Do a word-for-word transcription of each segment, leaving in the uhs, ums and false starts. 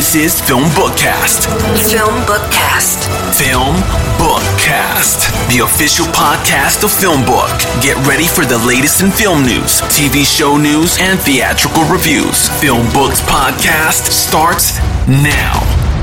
This is Film Bookcast. Film Bookcast. Film Bookcast, the official podcast of Film Book. Get ready for the latest in film news, T V show news, and theatrical reviews. Film Book's podcast starts now.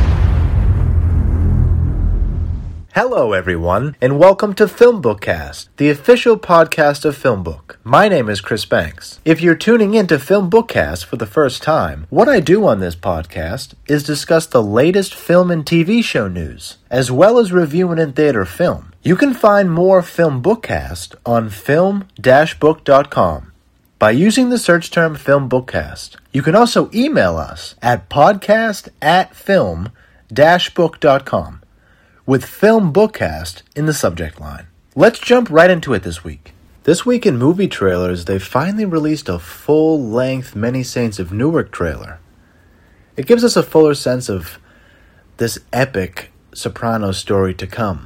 Hello, everyone, and welcome to Film Bookcast, the official podcast of Film Book. My name is Chris Banks. If you're tuning in to Film Bookcast for the first time, what I do on this podcast is discuss the latest film and T V show news, as well as review an in-theater film. You can find more Film Bookcast on film dash book dot com by using the search term Film Bookcast. You can also email us at podcast at film dash book dot com. with Film Bookcast in the subject line. Let's jump right into it this week. This week in movie trailers, they finally released a full-length Many Saints of Newark trailer. It gives us a fuller sense of this epic Sopranos story to come.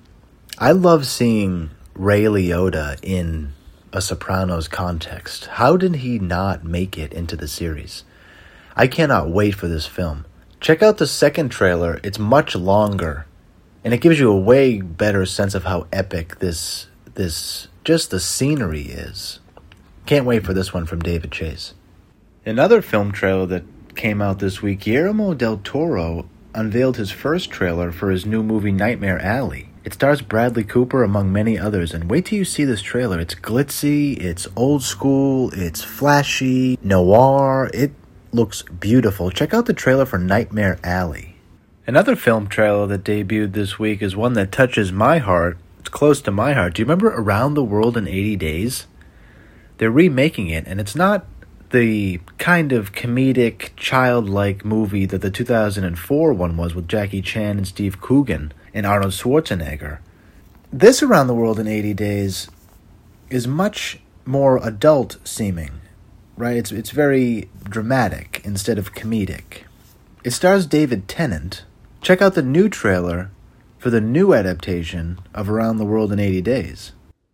I love seeing Ray Liotta in a Sopranos context. How did he not make it into the series? I cannot wait for this film. Check out the second trailer. It's much longer, and it gives you a way better sense of how epic this, this, just the scenery is. Can't wait for this one from David Chase. Another film trailer that came out this week, Guillermo del Toro unveiled his first trailer for his new movie Nightmare Alley. It stars Bradley Cooper among many others, and wait till you see this trailer. It's glitzy, it's old school, it's flashy, noir. It looks beautiful. Check out the trailer for Nightmare Alley. Another film trailer that debuted this week is one that touches my heart. It's close to my heart. Do you remember Around the World in eighty days? They're remaking it, and it's not the kind of comedic, childlike movie that the two thousand four one was with Jackie Chan and Steve Coogan and Arnold Schwarzenegger. This Around the World in eighty days is much more adult-seeming, right? It's, it's very dramatic instead of comedic. It stars David Tennant. Check out the new trailer for the new adaptation of Around the World in eighty days.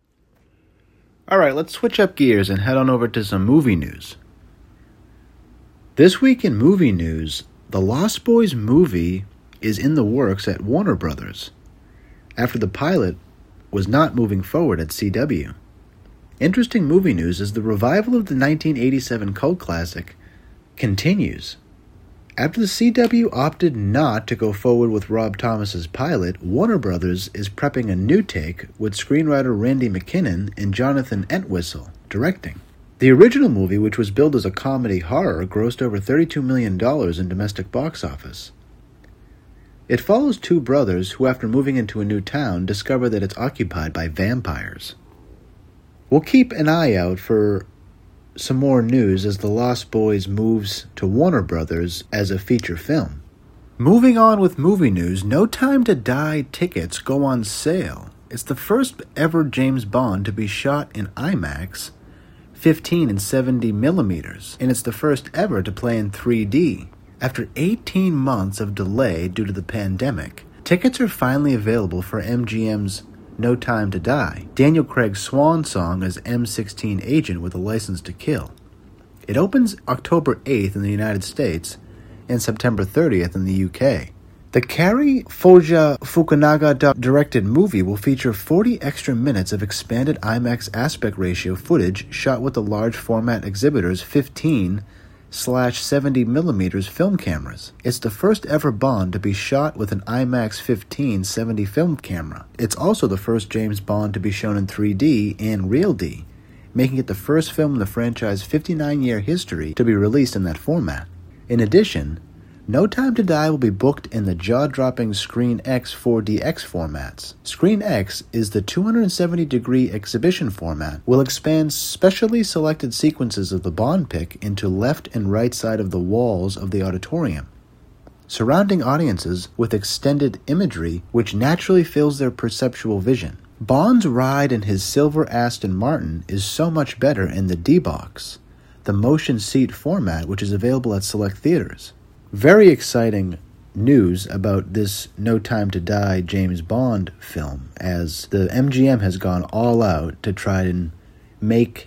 Alright, let's switch up gears and head on over to some movie news. This week in movie news, the Lost Boys movie is in the works at Warner Brothers, after the pilot was not moving forward at C W. Interesting movie news is the revival of the nineteen eighty-seven cult classic continues. After the C W opted not to go forward with Rob Thomas's pilot, Warner Brothers is prepping a new take with screenwriter Randy McKinnon and Jonathan Entwistle directing. The original movie, which was billed as a comedy horror, grossed over thirty-two million dollars in domestic box office. It follows two brothers who, after moving into a new town, discover that it's occupied by vampires. We'll keep an eye out for some more news as The Lost Boys moves to Warner Brothers as a feature film. Moving on with movie news, No Time to Die tickets go on sale. It's the first ever James Bond to be shot in IMAX, fifteen and seventy millimeters, and it's the first ever to play in three D. After eighteen months of delay due to the pandemic, tickets are finally available for M G M's No Time to Die, Daniel Craig's swan song as M sixteen agent with a license to kill. It opens October eighth in the United States and September thirtieth in the U K. The Cary Fuja Fukunaga directed movie will feature forty extra minutes of expanded IMAX aspect ratio footage shot with the large format exhibitor's fifteen slash seventy millimeters film cameras. It's the first ever Bond to be shot with an IMAX fifteen seventy film camera. It's also the first James Bond to be shown in three D and Real D, making it the first film in the franchise's fifty-nine year history to be released in that format. In addition, No Time to Die will be booked in the jaw-dropping Screen X four D X formats. Screen X is the two hundred seventy degree exhibition format, will expand specially selected sequences of the Bond pic into left and right side of the walls of the auditorium, surrounding audiences with extended imagery which naturally fills their perceptual vision. Bond's ride in his silver Aston Martin is so much better in the D-Box, the motion seat format which is available at select theaters. Very exciting news about this No Time to Die James Bond film, as the M G M has gone all out to try and make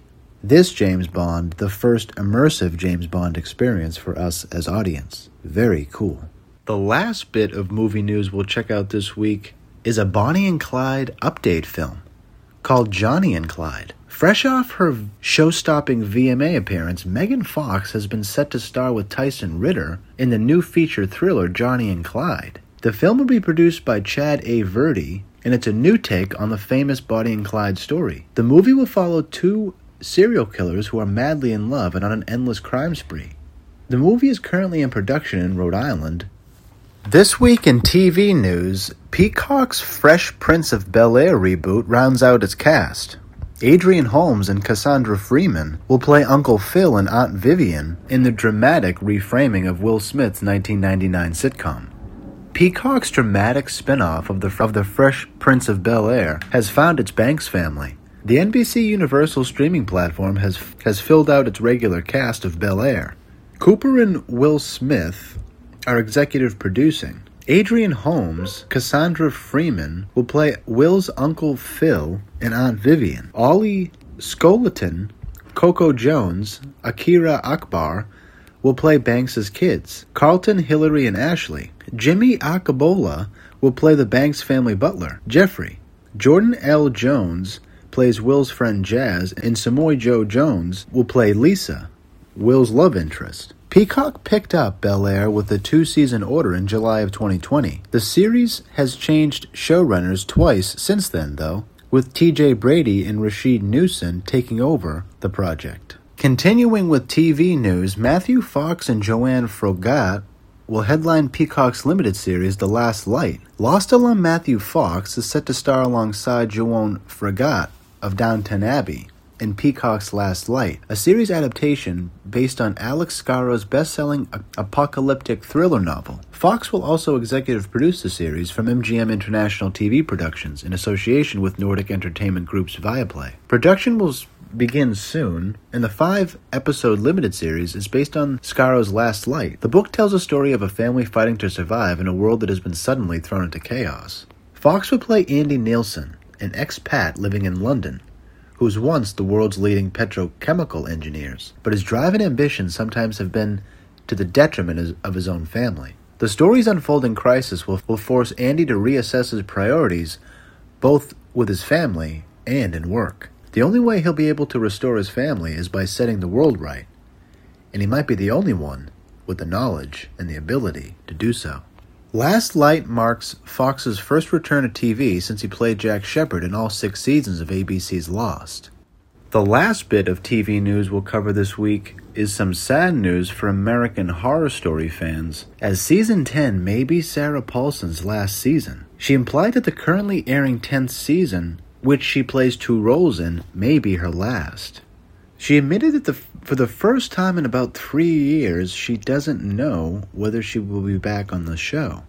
this James Bond the first immersive James Bond experience for us as audience. Very cool. The last bit of movie news we'll check out this week is a Bonnie and Clyde update film called Johnny and Clyde. Fresh off her show-stopping V M A appearance, Megan Fox has been set to star with Tyson Ritter in the new feature thriller Johnny and Clyde. The film will be produced by Chad A. Verdi, and it's a new take on the famous Bonnie and Clyde story. The movie will follow two serial killers who are madly in love and on an endless crime spree. The movie is currently in production in Rhode Island. This week in T V news, Peacock's Fresh Prince of Bel-Air reboot rounds out its cast. Adrian Holmes and Cassandra Freeman will play Uncle Phil and Aunt Vivian in the dramatic reframing of Will Smith's nineteen ninety-nine sitcom. Peacock's dramatic spin-off of the, of the Fresh Prince of Bel-Air has found its Banks family. The N B C Universal streaming platform has, has filled out its regular cast of Bel-Air. Cooper and Will Smith are executive producing. Adrian Holmes, Cassandra Freeman will play Will's Uncle Phil and Aunt Vivian. Ollie Skolaton, Coco Jones, Akira Akbar will play Banks' kids. Carlton, Hillary, and Ashley. Jimmy Akabola will play the Banks family butler, Jeffrey. Jordan L. Jones plays Will's friend Jazz, and Samoy Joe Jones will play Lisa, Will's love interest. Peacock picked up Bel-Air with a two-season order in July of twenty twenty. The series has changed showrunners twice since then, though, with T J Brady and Rashid Newson taking over the project. Continuing with T V news, Matthew Fox and Joanne Froggatt will headline Peacock's limited series The Last Light. Lost alum Matthew Fox is set to star alongside Joanne Froggatt of Downton Abbey in Peacock's Last Light, a series adaptation based on Alex Scarro's best-selling apocalyptic thriller novel. Fox will also executive produce the series from M G M International T V Productions in association with Nordic Entertainment Group's Viaplay. Production will begin soon, and the five-episode limited series is based on Scarro's Last Light. The book tells a story of a family fighting to survive in a world that has been suddenly thrown into chaos. Fox will play Andy Nielsen, an expat living in London, who was once the world's leading petrochemical engineers, but his drive and ambition sometimes have been to the detriment of his own family. The story's unfolding crisis will, will force Andy to reassess his priorities, both with his family and in work. The only way he'll be able to restore his family is by setting the world right, and he might be the only one with the knowledge and the ability to do so. Last Light marks Fox's first return to T V since he played Jack Shephard in all six seasons of A B C's Lost. The last bit of T V news we'll cover this week is some sad news for American Horror Story fans, as Season ten may be Sarah Paulson's last season. She implied that the currently airing tenth season, which she plays two roles in, may be her last. She admitted that the, for the first time in about three years, she doesn't know whether she will be back on the show.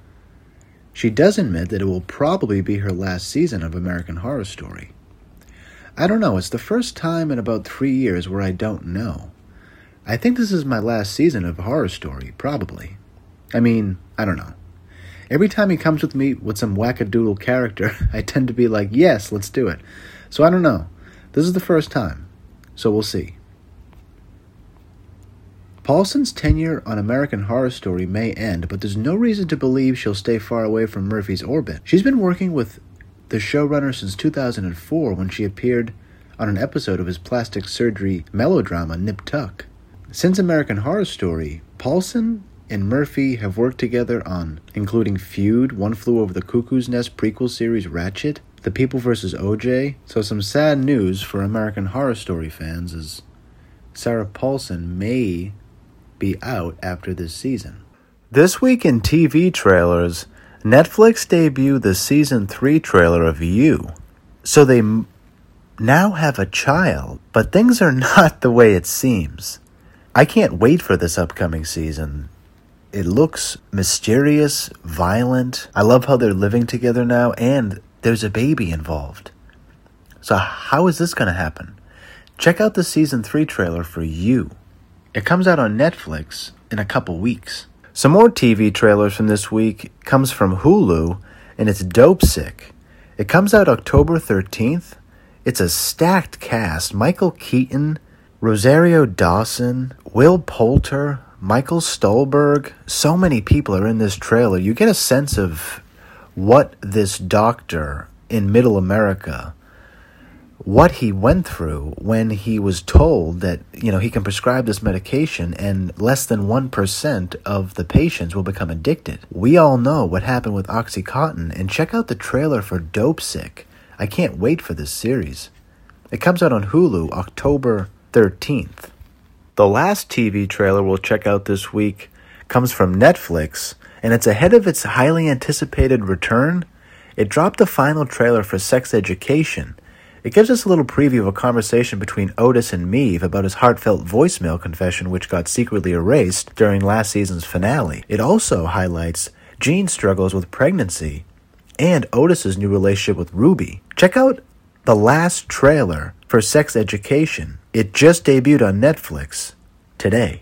She does admit that it will probably be her last season of American Horror Story. I don't know, it's the first time in about three years where I don't know. I think this is my last season of Horror Story, probably. I mean, I don't know. Every time he comes with me with some wackadoodle character, I tend to be like, yes, let's do it. So I don't know. This is the first time. So we'll see. Paulson's tenure on American Horror Story may end, but there's no reason to believe she'll stay far away from Murphy's orbit. She's been working with the showrunner since two thousand four when she appeared on an episode of his plastic surgery melodrama Nip Tuck. Since American Horror Story, Paulson and Murphy have worked together on including Feud, One Flew Over the Cuckoo's Nest prequel series Ratchet, The People versus O J. So some sad news for American Horror Story fans is Sarah Paulson may be out after this season. This week in T V trailers, Netflix debuted the season three trailer of You. So they m- now have a child, but things are not the way it seems. I can't wait for this upcoming season. It looks mysterious, violent. I love how they're living together now, and there's a baby involved. So how is this going to happen? Check out the season three trailer for You. It comes out on Netflix in a couple weeks. Some more T V trailers from this week comes from Hulu, and it's Dope Sick. It comes out October thirteenth. It's a stacked cast. Michael Keaton, Rosario Dawson, Will Poulter, Michael Stolberg. So many people are in this trailer. You get a sense of what this doctor in Middle America, what he went through when he was told that, you know, he can prescribe this medication and less than one percent of the patients will become addicted. We all know what happened with OxyContin, and check out the trailer for Dopesick. I can't wait for this series. It comes out on Hulu October thirteenth. The last T V trailer we'll check out this week comes from Netflix, and it's ahead of its highly anticipated return. It dropped the final trailer for Sex Education. It gives us a little preview of a conversation between Otis and Maeve about his heartfelt voicemail confession which got secretly erased during last season's finale. It also highlights Gene's struggles with pregnancy and Otis's new relationship with Ruby. Check out the last trailer for Sex Education. It just debuted on Netflix today.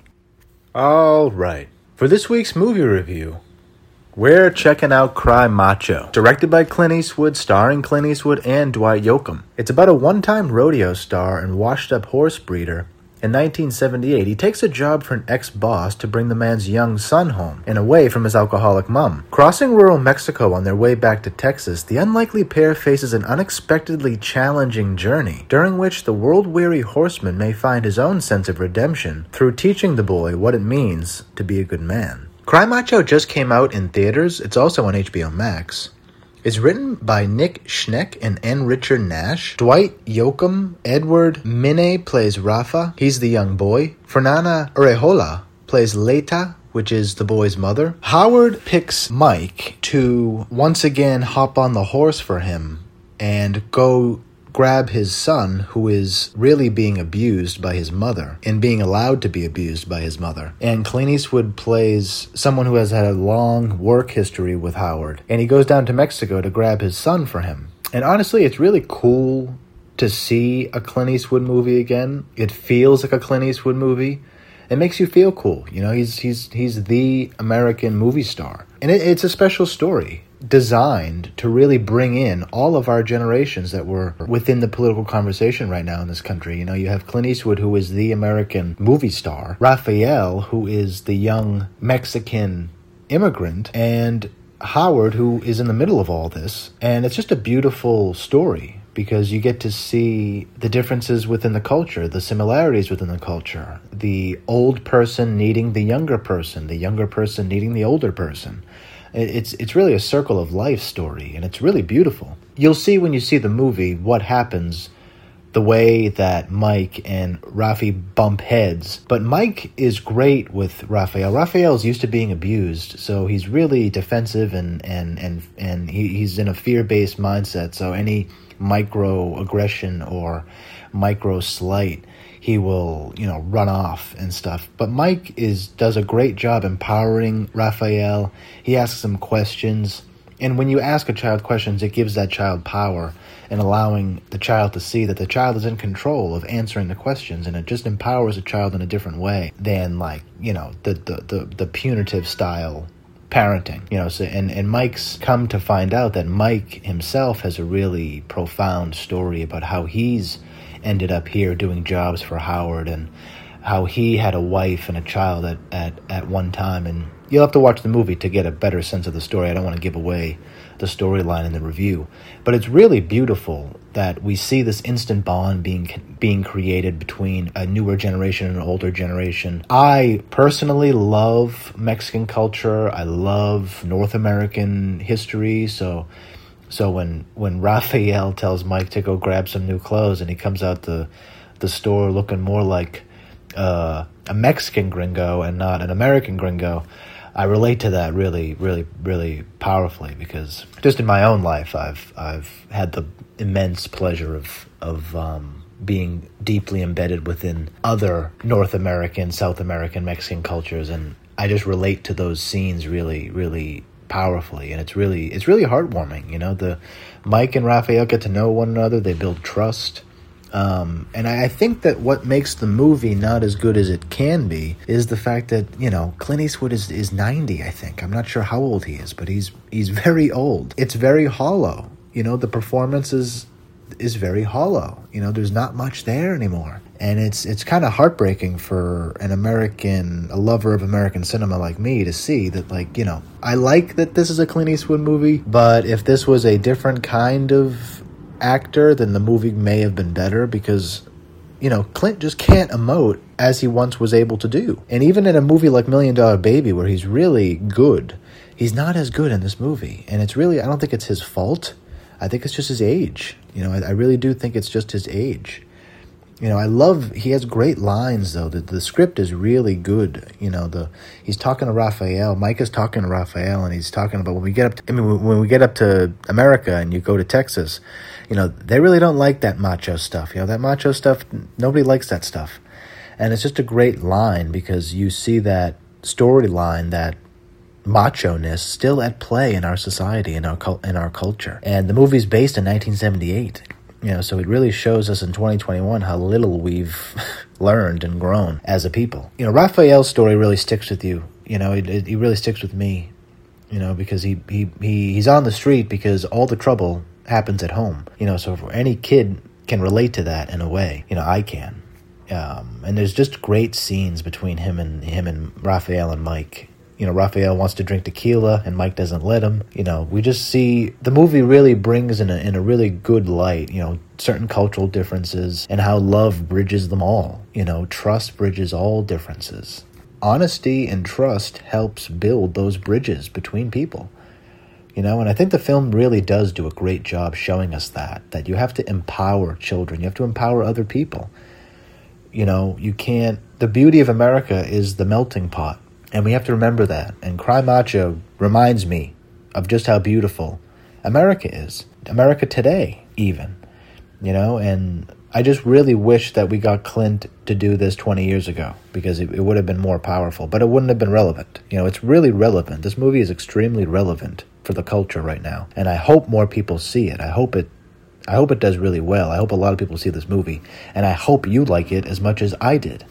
All right. For this week's movie review, we're checking out Cry Macho, directed by Clint Eastwood, starring Clint Eastwood and Dwight Yoakam. It's about a one-time rodeo star and washed-up horse breeder. In nineteen seventy-eight, he takes a job for an ex-boss to bring the man's young son home and away from his alcoholic mom. Crossing rural Mexico on their way back to Texas, the unlikely pair faces an unexpectedly challenging journey, during which the world-weary horseman may find his own sense of redemption through teaching the boy what it means to be a good man. Cry Macho just came out in theaters. It's also on H B O Max. It's written by Nick Schneck and N. Richard Nash. Dwight Yoakam, Edward Minne plays Rafa. He's the young boy. Fernanda Orejola plays Leta, which is the boy's mother. Howard picks Mike to once again hop on the horse for him and go grab his son, who is really being abused by his mother and being allowed to be abused by his mother. And Clint Eastwood plays someone who has had a long work history with Howard, and he goes down to Mexico to grab his son for him. And honestly, it's really cool to see a Clint Eastwood movie again. It feels like a Clint Eastwood movie. It makes you feel cool. You know, he's he's he's the American movie star. And it, it's a special story, designed to really bring in all of our generations that were within the political conversation right now in this country. You know, you have Clint Eastwood, who is the American movie star, Raphael, who is the young Mexican immigrant, and Howard, who is in the middle of all this. And it's just a beautiful story, because you get to see the differences within the culture, the similarities within the culture, the old person needing the younger person, the younger person needing the older person. It's it's really a circle of life story, and it's really beautiful. You'll see when you see the movie what happens, the way that Mike and Rafi bump heads. But Mike is great with Raphael. Raphael's used to being abused, so he's really defensive, and and and, and he, he's in a fear-based mindset. So any microaggression or micro slight, he will, you know, run off and stuff. But Mike is does a great job empowering Raphael. He asks him questions. And when you ask a child questions, it gives that child power and allowing the child to see that the child is in control of answering the questions. And it just empowers a child in a different way than, like, you know, the the, the, the punitive style parenting. You know, so and, and Mike's come to find out that Mike himself has a really profound story about how he's ended up here doing jobs for Howard, and how he had a wife and a child at, at, at one time. And you'll have to watch the movie to get a better sense of the story. I don't want to give away the storyline in the review, but it's really beautiful that we see this instant bond being being created between a newer generation and an older generation. I personally love Mexican culture. I love North American history, so So when, when Raphael tells Mike to go grab some new clothes, and he comes out the the store looking more like uh, a Mexican gringo and not an American gringo, I relate to that really, really, really powerfully, because just in my own life, I've I've had the immense pleasure of of um, being deeply embedded within other North American, South American, Mexican cultures, and I just relate to those scenes really, really powerfully, and it's really it's really heartwarming. You know, the Mike and Raphael get to know one another, they build trust, um, and I, I think that what makes the movie not as good as it can be is the fact that, you know, Clint Eastwood is, is ninety, I think. I'm not sure how old he is, but he's he's very old. It's very hollow. You know, the performances is very hollow. You know, there's not much there anymore. And it's it's kind of heartbreaking for an American, a lover of American cinema like me to see that, like, you know, I like that this is a Clint Eastwood movie, but if this was a different kind of actor, then the movie may have been better because, you know, Clint just can't emote as he once was able to do. And even in a movie like Million Dollar Baby, where he's really good, he's not as good in this movie. And it's really, I don't think it's his fault. I think it's just his age. You know, I, I really do think it's just his age. You know, I love, he has great lines, though. The, the script is really good. You know, the he's talking to Raphael. Mike is talking to Raphael, and he's talking about when we get up to, I mean, when we get up to America and you go to Texas, you know, they really don't like that macho stuff. You know, that macho stuff, nobody likes that stuff. And it's just a great line because you see that storyline, that macho-ness still at play in our society, in our in our culture. And the movie's based in nineteen seventy-eight. You know, so it really shows us in twenty twenty-one how little we've learned and grown as a people. You know, Raphael's story really sticks with you. You know, it, it, it really sticks with me. You know, because he, he, he he's on the street because all the trouble happens at home. You know, so if any kid can relate to that in a way. You know, I can. Um, and there's just great scenes between him and him and Raphael and Mike. You know, Raphael wants to drink tequila and Mike doesn't let him. You know, we just see the movie really brings in a, in a really good light, you know, certain cultural differences and how love bridges them all. You know, trust bridges all differences. Honesty and trust helps build those bridges between people. You know, and I think the film really does do a great job showing us that, that you have to empower children. You have to empower other people. You know, you can't, the beauty of America is the melting pot. And we have to remember that. And Cry Macho reminds me of just how beautiful America is. America today, even. You know, and I just really wish that we got Clint to do this twenty years ago. Because it, it would have been more powerful. But it wouldn't have been relevant. You know, it's really relevant. This movie is extremely relevant for the culture right now. And I hope more people see it. I hope it I hope it does really well. I hope a lot of people see this movie. And I hope you like it as much as I did.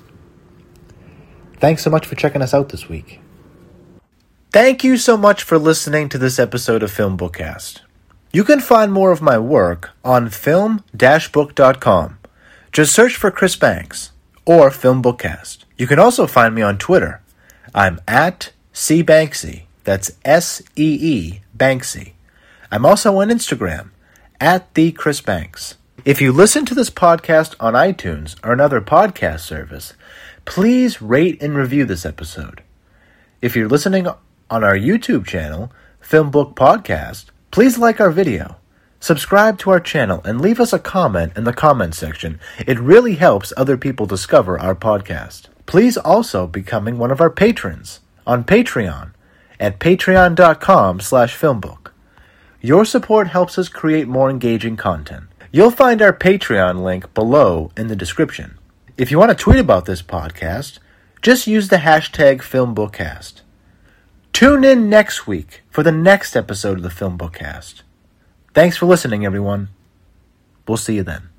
Thanks so much for checking us out this week. Thank you so much for listening to this episode of Film Bookcast. You can find more of my work on film dash book dot com. Just search for Chris Banks or Film Bookcast. You can also find me on Twitter. I'm at C Banksy. That's S E E Banksy. I'm also on Instagram at the Chris Banks. If you listen to this podcast on iTunes or another podcast service, please rate and review this episode. If you're listening on our YouTube channel, Film Book Podcast, please like our video, subscribe to our channel, and leave us a comment in the comment section. It really helps other people discover our podcast. Please also becoming one of our patrons on Patreon at patreon.com slash filmbook. Your support helps us create more engaging content. You'll find our Patreon link below in the description. If you want to tweet about this podcast, just use the hashtag FilmBookcast. Tune in next week for the next episode of the Film Bookcast. Thanks for listening, everyone. We'll see you then.